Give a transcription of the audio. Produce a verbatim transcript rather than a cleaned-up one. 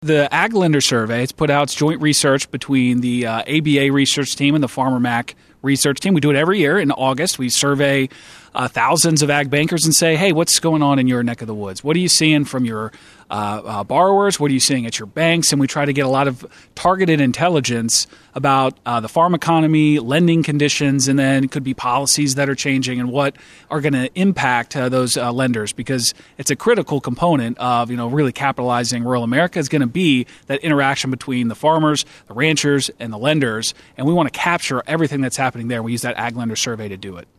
The Ag Lender Survey, it's put out its joint research between the uh, A B A research team and the Farmer Mac research team. We do it every year in August. We survey uh, thousands of ag bankers and say, hey, what's going on in your neck of the woods? What are you seeing from your uh, uh, borrowers? What are you seeing at your banks? And we try to get a lot of targeted intelligence about uh, the farm economy, lending conditions, and then it could be policies that are changing and what are going to impact uh, those uh, lenders, because it's a critical component of, you know, really capitalizing rural America is going to be that interaction between the farmers, the ranchers, and the lenders. And we want to capture everything that's happening there. We use that Ag Lender Survey to do it.